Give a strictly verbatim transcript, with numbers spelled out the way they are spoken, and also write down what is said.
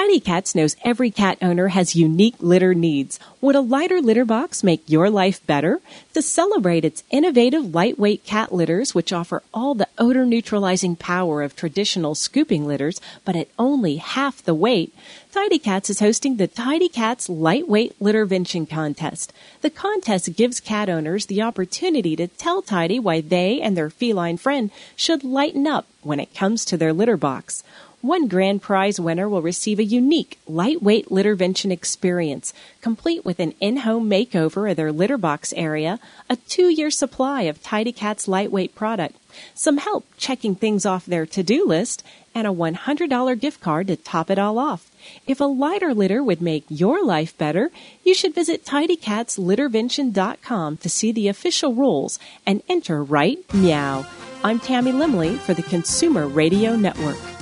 Tidy Cats knows every cat owner has unique litter needs. Would a lighter litter box make your life better? To celebrate its innovative lightweight cat litters, which offer all the odor-neutralizing power of traditional scooping litters, but at only half the weight, Tidy Cats is hosting the Tidy Cats Lightweight Littervention Contest. The contest gives cat owners the opportunity to tell Tidy why they and their feline friend should lighten up when it comes to their litter box. One grand prize winner will receive a unique, lightweight littervention experience, complete with an in-home makeover of their litter box area, a two-year supply of Tidy Cats lightweight product, some help checking things off their to-do list, and a one hundred dollars gift card to top it all off. If a lighter litter would make your life better, you should visit tidy cats littervention dot com to see the official rules and enter right meow. I'm Tammy Limley for the Consumer Radio Network.